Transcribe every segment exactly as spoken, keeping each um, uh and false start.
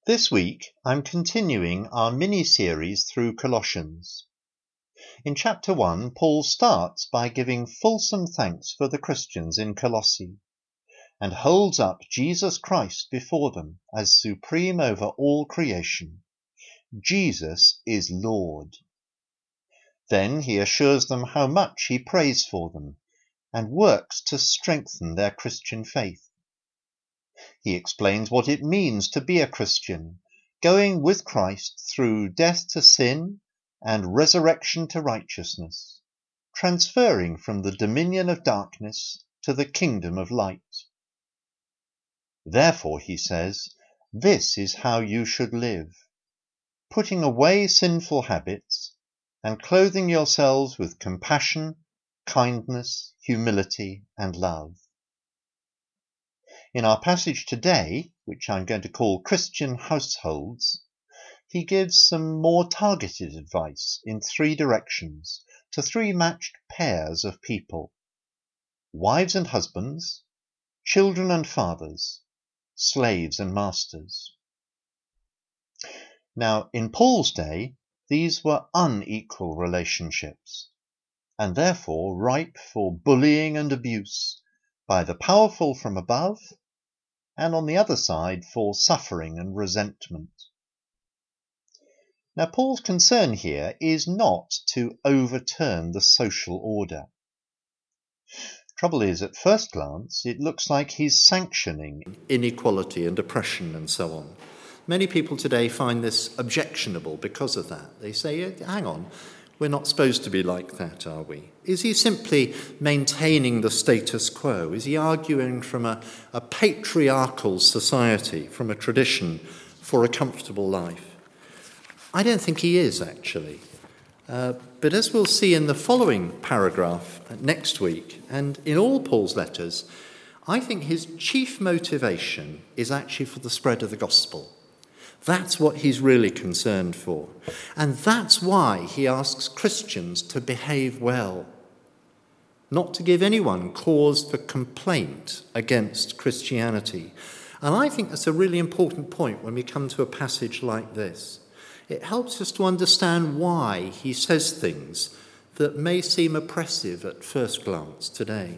This week, I'm continuing our mini-series through Colossians. In chapter one, Paul starts by giving fulsome thanks for the Christians in Colossae, and holds up Jesus Christ before them as supreme over all creation. Jesus is Lord. Then he assures them how much he prays for them, and works to strengthen their Christian faith. He explains what it means to be a Christian, going with Christ through death to sin and resurrection to righteousness, transferring from the dominion of darkness to the kingdom of light. Therefore, he says, this is how you should live, putting away sinful habits and clothing yourselves with compassion, kindness, humility, and love. In our passage today, which I'm going to call Christian Households, he gives some more targeted advice in three directions to three matched pairs of people: wives and husbands, children and fathers, slaves and masters. Now, in Paul's day, these were unequal relationships, and therefore ripe for bullying and abuse by the powerful from above, and on the other side for suffering and resentment. Now, Paul's concern here is not to overturn the social order. Trouble is, at first glance, it looks like he's sanctioning inequality and oppression and so on. Many people today find this objectionable because of that. They say, hang on, we're not supposed to be like that, are we? Is he simply maintaining the status quo? Is he arguing from a, a patriarchal society, from a tradition, for a comfortable life? I don't think he is, actually. Uh, but as we'll see in the following paragraph next week, and in all Paul's letters, I think his chief motivation is actually for the spread of the gospel. That's what he's really concerned for. And that's why he asks Christians to behave well, not to give anyone cause for complaint against Christianity. And I think that's a really important point when we come to a passage like this. It helps us to understand why he says things that may seem oppressive at first glance today.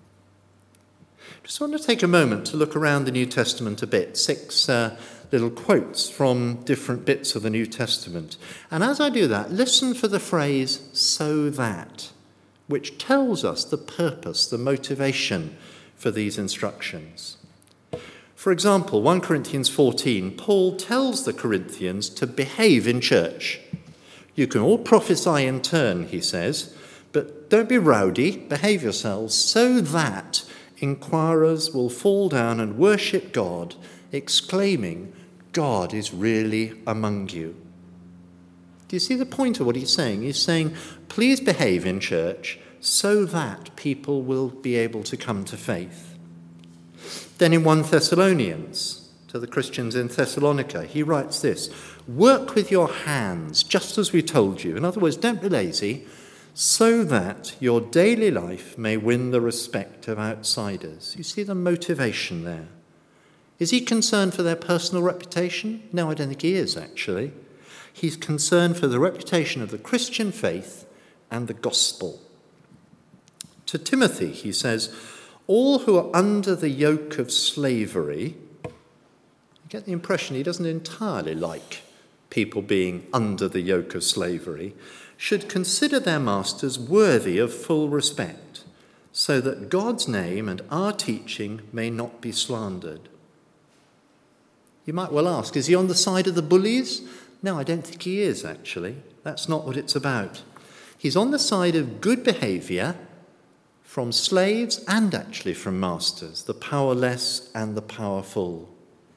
Just want to take a moment to look around the New Testament a bit. Six uh, little quotes from different bits of the New Testament. And as I do that, listen for the phrase, so that, which tells us the purpose, the motivation for these instructions. For example, First Corinthians fourteen, Paul tells the Corinthians to behave in church. You can all prophesy in turn, he says, but don't be rowdy, behave yourselves, so that inquirers will fall down and worship God, exclaiming, God is really among you. Do you see the point of what he's saying? He's saying, please behave in church so that people will be able to come to faith. Then in First Thessalonians, to the Christians in Thessalonica, he writes this, work with your hands, just as we told you. In other words, don't be lazy, so that your daily life may win the respect of outsiders. You see the motivation there. Is he concerned for their personal reputation? No, I don't think he is, actually. He's concerned for the reputation of the Christian faith and the gospel. To Timothy, he says, all who are under the yoke of slavery, I get the impression he doesn't entirely like people being under the yoke of slavery, should consider their masters worthy of full respect, so that God's name and our teaching may not be slandered. You might well ask, is he on the side of the bullies? No, I don't think he is, actually. That's not what it's about. He's on the side of good behaviour from slaves and actually from masters, the powerless and the powerful.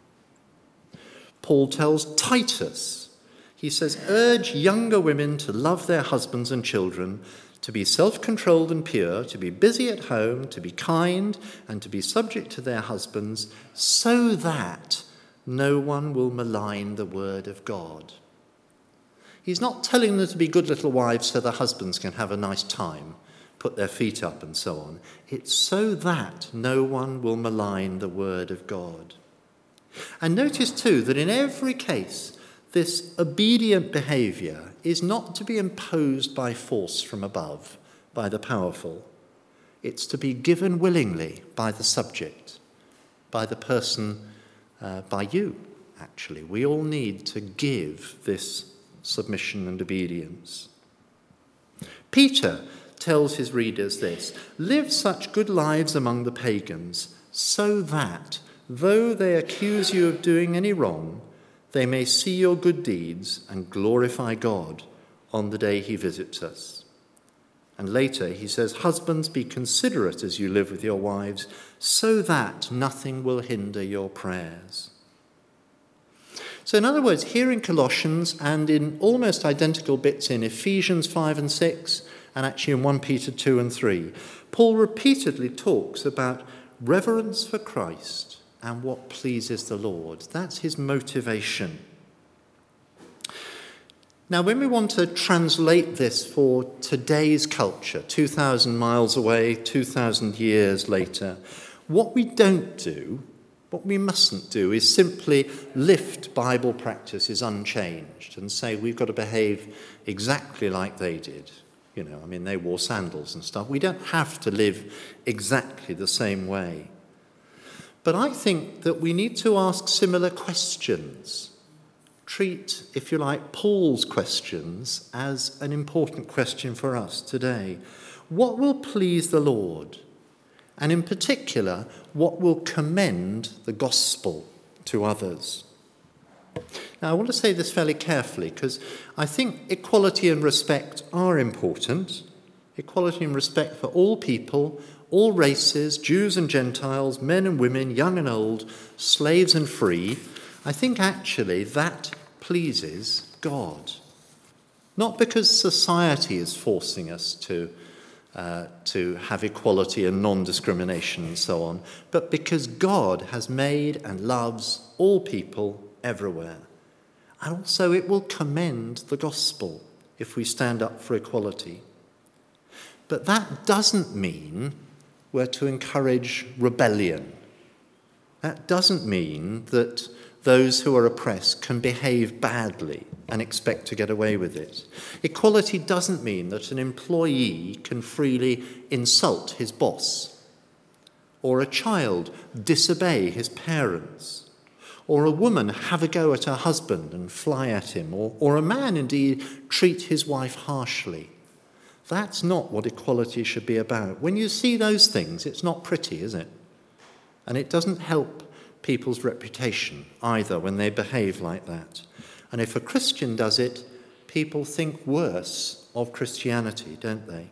Paul tells Titus, he says, urge younger women to love their husbands and children, to be self-controlled and pure, to be busy at home, to be kind, and to be subject to their husbands, so that no one will malign the word of God. He's not telling them to be good little wives so their husbands can have a nice time, put their feet up and so on. It's so that no one will malign the word of God. And notice too that in every case, this obedient behaviour is not to be imposed by force from above, by the powerful. It's to be given willingly by the subject, by the person, uh, by you, actually. We all need to give this submission and obedience. Peter tells his readers this: live such good lives among the pagans, so that, though they accuse you of doing any wrong, they may see your good deeds and glorify God on the day he visits us. And later he says, husbands, be considerate as you live with your wives, so that nothing will hinder your prayers. So in other words, here in Colossians and in almost identical bits in Ephesians five and six, and actually in First Peter two and three, Paul repeatedly talks about reverence for Christ and what pleases the Lord. That's his motivation. Now, when we want to translate this for today's culture, two thousand miles away, two thousand years later, what we don't do, what we mustn't do, is simply lift Bible practices unchanged and say we've got to behave exactly like they did. You know, I mean, they wore sandals and stuff. We don't have to live exactly the same way. But I think that we need to ask similar questions. Treat, if you like, Paul's questions as an important question for us today. What will please the Lord? And in particular, what will commend the gospel to others? Now, I want to say this fairly carefully because I think equality and respect are important. Equality and respect for all people, all races, Jews and Gentiles, men and women, young and old, slaves and free. I think actually that pleases God. Not because society is forcing us to, uh, to have equality and non-discrimination and so on, but because God has made and loves all people everywhere. And also it will commend the gospel if we stand up for equality. But that doesn't mean we're to encourage rebellion. That doesn't mean that those who are oppressed can behave badly and expect to get away with it. Equality doesn't mean that an employee can freely insult his boss, or a child disobey his parents, or a woman have a go at her husband and fly at him, or, or a man indeed treat his wife harshly. That's not what equality should be about. When you see those things, it's not pretty, is it? And it doesn't help people's reputation either when they behave like that. And if a Christian does it, people think worse of Christianity, don't they?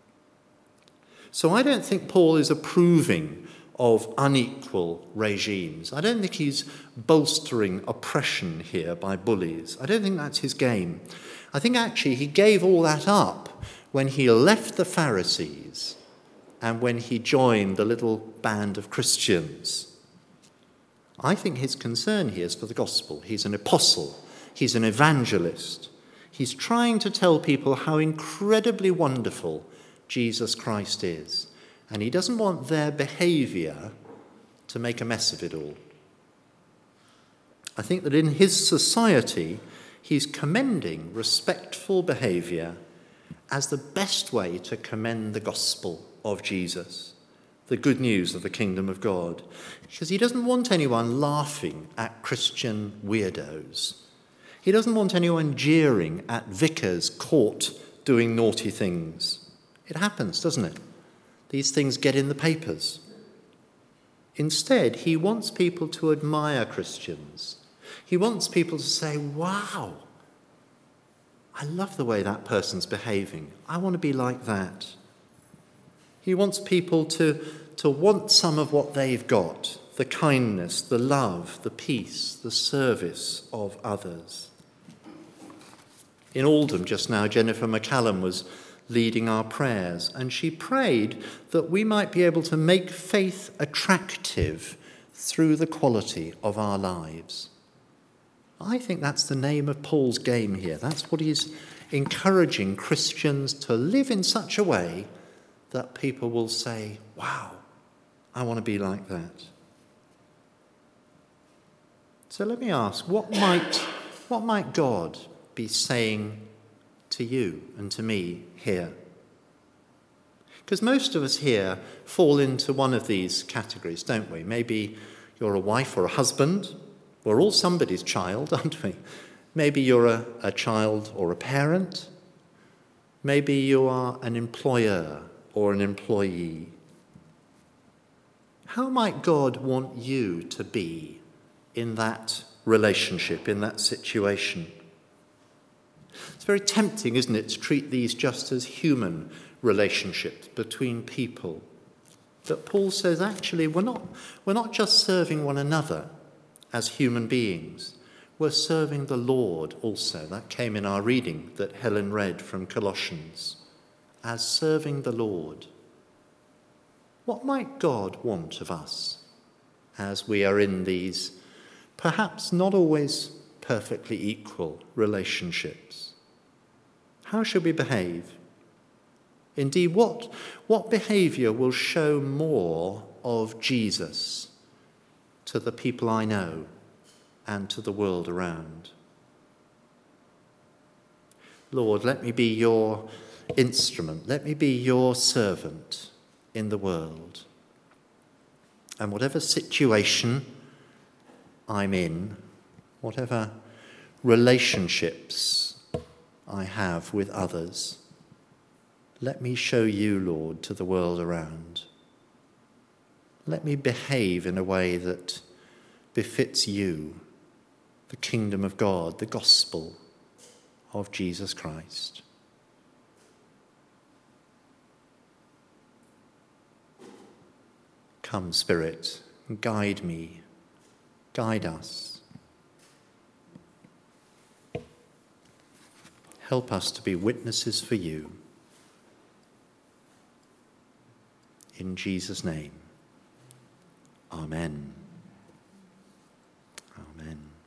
So I don't think Paul is approving of unequal regimes. I don't think he's bolstering oppression here by bullies. I don't think that's his game. I think actually he gave all that up when he left the Pharisees and when he joined the little band of Christians. I think his concern here is for the gospel. He's an apostle. He's an evangelist. He's trying to tell people how incredibly wonderful Jesus Christ is. And he doesn't want their behaviour to make a mess of it all. I think that in his society, he's commending respectful behaviour as the best way to commend the gospel of Jesus, the good news of the kingdom of God, because he doesn't want anyone laughing at Christian weirdos. He doesn't want anyone jeering at vicars caught doing naughty things. It happens, doesn't it? These things get in the papers. Instead, he wants people to admire Christians. He wants people to say, wow, I love the way that person's behaving. I want to be like that. He wants people to, to want some of what they've got, the kindness, the love, the peace, the service of others. In Oldham just now, Jennifer McCallum was leading our prayers, and she prayed that we might be able to make faith attractive through the quality of our lives. I think that's the name of Paul's game here. That's what he's encouraging Christians to live in such a way that people will say, wow, I want to be like that. So let me ask, what might, what might God be saying to you and to me here? Because most of us here fall into one of these categories, don't we? Maybe you're a wife or a husband. We're all somebody's child, aren't we? Maybe you're a, a child or a parent. Maybe you are an employer or an employee. How might God want you to be in that relationship, in that situation? It's very tempting, isn't it, to treat these just as human relationships between people. But Paul says, actually, we're not, we're not just serving one another as human beings. We're serving the Lord also. That came in our reading that Helen read from Colossians. As serving the Lord. What might God want of us as we are in these perhaps not always perfectly equal relationships? How should we behave? Indeed, what, what behaviour will show more of Jesus to the people I know and to the world around? Lord, let me be your instrument. Let me be your servant in the world. And whatever situation I'm in, whatever relationships I have with others, let me show you, Lord, to the world around. Let me behave in a way that befits you, the kingdom of God, the gospel of Jesus Christ. Come, Spirit, guide me, guide us. Help us to be witnesses for you. In Jesus' name, amen.